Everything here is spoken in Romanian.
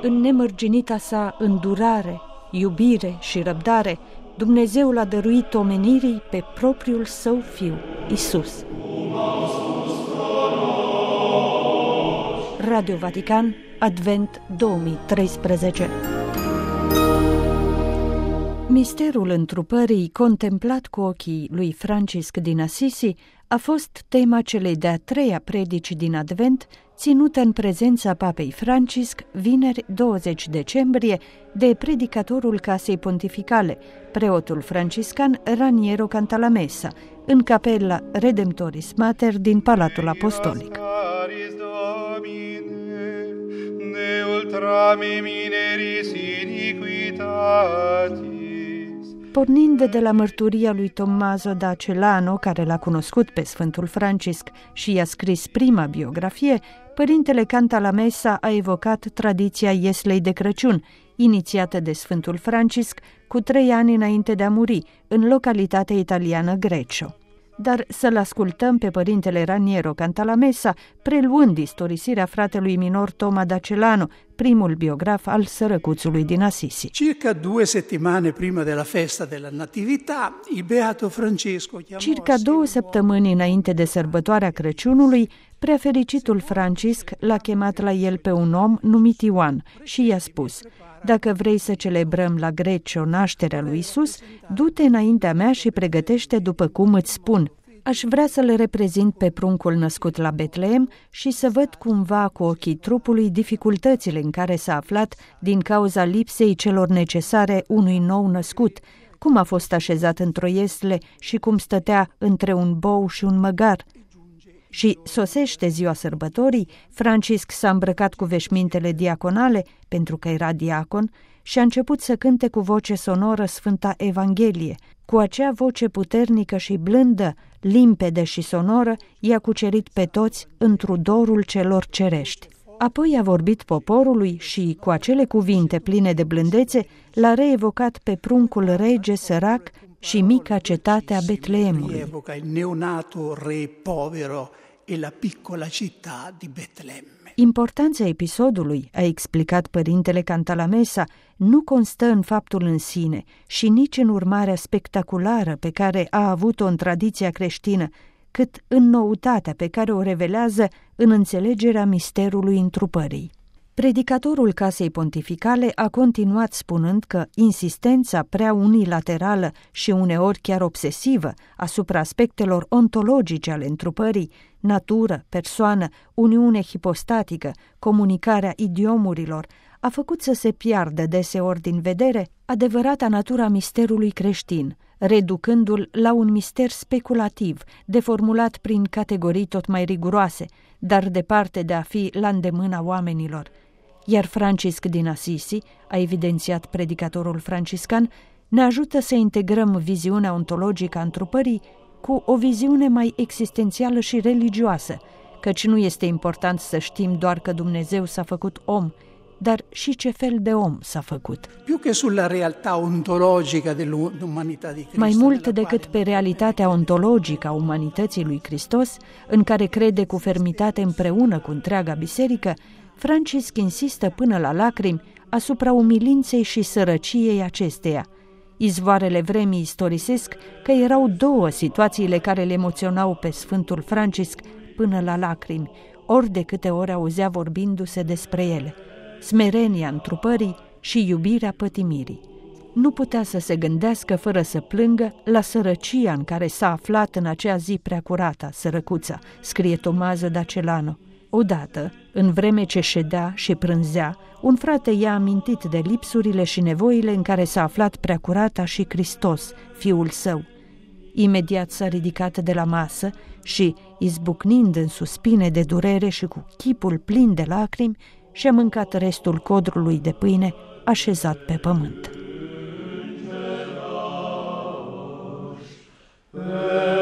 În nemărginita sa îndurare, iubire și răbdare, Dumnezeu l-a dăruit omenirii pe propriul său Fiu, Isus. Radio Vatican, Advent 2013. Misterul întrupării, contemplat cu ochii lui Francisc din Assisi, a fost tema celei de-a treia predici din Advent, ținută în prezența Papei Francisc, vineri 20 decembrie, de predicatorul Casei Pontificale, preotul franciscan Raniero Cantalamessa, în capela Redemptoris Mater din Palatul Apostolic. Pornind de la mărturia lui Tommaso da Celano, care l-a cunoscut pe Sfântul Francisc și i-a scris prima biografie, părintele Cantalamessa a evocat tradiția ieslei de Crăciun, inițiată de Sfântul Francisc cu 3 ani înainte de a muri, în localitatea italiană Grecio. Dar să-l ascultăm pe părintele Raniero Cantalamessa, preluând istorisirea fratelui minor Toma da Celano, primul biograf al sărăcuțului din Assisi. Circa 2 settimane prima della festa della Natività, il Beato Francesco Circa 2 săptămâni înainte de sărbătoarea Crăciunului, preafericitul Francisc l-a chemat la el pe un om numit Ioan și i-a spus: „Dacă vrei să celebrăm la Grecio nașterea lui Isus, du-te înaintea mea și pregătește după cum îți spun. Aș vrea să le reprezint pe pruncul născut la Betleem și să văd cumva cu ochii trupului dificultățile în care s-a aflat din cauza lipsei celor necesare unui nou născut, cum a fost așezat într-o iesle și cum stătea între un bou și un măgar." Și sosește ziua sărbătorii, Francisc s-a îmbrăcat cu veșmintele diaconale, pentru că era diacon, și a început să cânte cu voce sonoră Sfânta Evanghelie. Cu acea voce puternică și blândă, limpede și sonoră, i-a cucerit pe toți într-un dorul celor cerești. Apoi a vorbit poporului și, cu acele cuvinte pline de blândețe, l-a reevocat pe pruncul rege sărac și mica cetate a Betleemului. Evoca il neonato re povero e la piccola città di Betlemme. Importanța episodului, a explicat părintele Cantalamessa, nu constă în faptul în sine și nici în urmarea spectaculară pe care a avut-o în tradiția creștină, cât în noutatea pe care o revelează în înțelegerea misterului întrupării. Predicatorul Casei Pontificale a continuat spunând că insistența prea unilaterală și uneori chiar obsesivă asupra aspectelor ontologice ale întrupării, natură, persoană, uniune hipostatică, comunicarea idiomurilor, a făcut să se piardă deseori din vedere adevărata natura misterului creștin, reducându-l la un mister speculativ, deformulat prin categorii tot mai riguroase, dar departe de a fi la îndemâna oamenilor. Iar Francisc din Assisi, a evidențiat predicatorul franciscan, ne ajută să integrăm viziunea ontologică a întrupării cu o viziune mai existențială și religioasă, căci nu este important să știm doar că Dumnezeu s-a făcut om, dar și ce fel de om s-a făcut. Mai mult decât pe realitatea ontologică a umanității lui Hristos, în care crede cu fermitate împreună cu întreaga biserică, Francisc insistă până la lacrimi asupra umilinței și sărăciei acesteia. Izvoarele vremii istorisesc că erau 2 situațiile care le emoționau pe Sfântul Francisc până la lacrimi, ori de câte ori auzea vorbindu-se despre ele: smerenia întrupării și iubirea pătimirii. Nu putea să se gândească fără să plângă la sărăcia în care s-a aflat în acea zi preacurată, sărăcuța, scrie Tommaso da Celano. Odată, în vreme ce ședea și prânzea, un frate i-a amintit de lipsurile și nevoile în care s-a aflat preacurata și Hristos, fiul său. Imediat s-a ridicat de la masă și, izbucnind în suspine de durere și cu chipul plin de lacrimi, și-a mâncat restul codrului de pâine așezat pe pământ.